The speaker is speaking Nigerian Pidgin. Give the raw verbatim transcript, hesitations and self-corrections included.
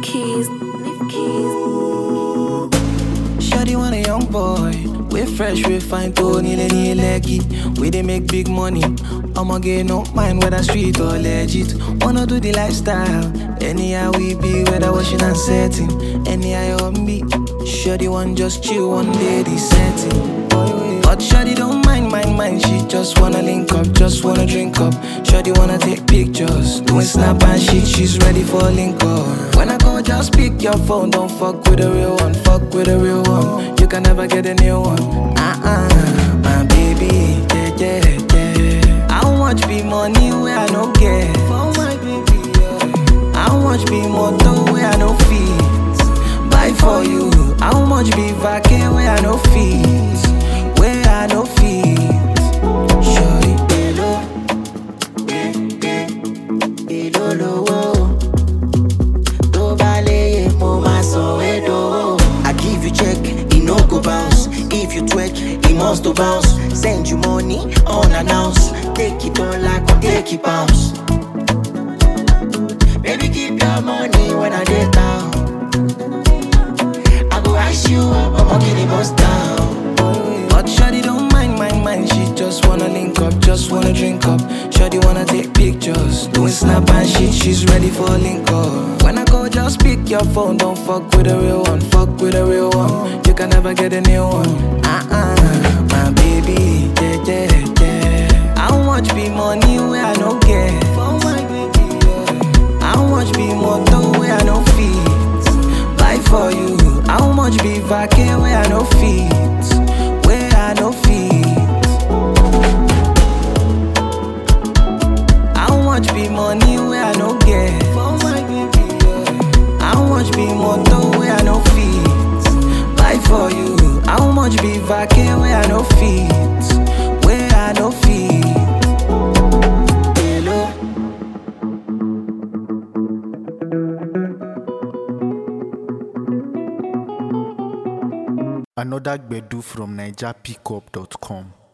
keys, leave keys. Shawty want a young boy. We fresh, we fine, Tony, Lenny, leggy. We they make big money. I'ma get no mind whether street or legit. Wanna do the lifestyle. Anyhow we be, whether washing and setting. Anyhow on me. Shawty want just chill one day, the setting. But Shawty don't mind, mind, mind. She just wanna link up, just wanna drink up. Shawty wanna take pictures, doing snap and shit. She's ready for a link up. When I call, just pick your phone. Don't fuck with a real one, fuck with a real one. You can never get a new one. Uh-uh, my baby, yeah, yeah, yeah. How much be money where I no get? For my baby, yeah. How much be motor where I no fees? Buy for you. How much be vacay where I no fees? Where I no fees? Shorty, hello, yeah, yeah, hello, hello. To vale mo ma so edo. I give you check, it no go bounce. If you twerk, it must to bounce. Send you money unannounced. Take it all like or take it bounce. Baby, keep your money when I get down. I go ice you up, I'ma get it bust down. But Shawty don't mind, mind, mind. She just wanna link up, just wanna drink up. Shawty wanna take pictures, doing snap and shit. She's ready for a link up. When I call, just pick your phone. Don't fuck with a real one, fuck with a real one. You can never get a new one. Uh-uh, my baby, yeah, yeah, yeah. How much be money where I no get? For my baby, yeah. How much be motor where I no fees? Buy for you. How much be vacay where I no fees? Where I no fees? How much be money where I no get? For my baby, yeah. How much be motor where I no fees? Buy for you. How much be vacay where I no fees? Where I no fees? Hello. Another Gbedu from Niger Pickup dot com.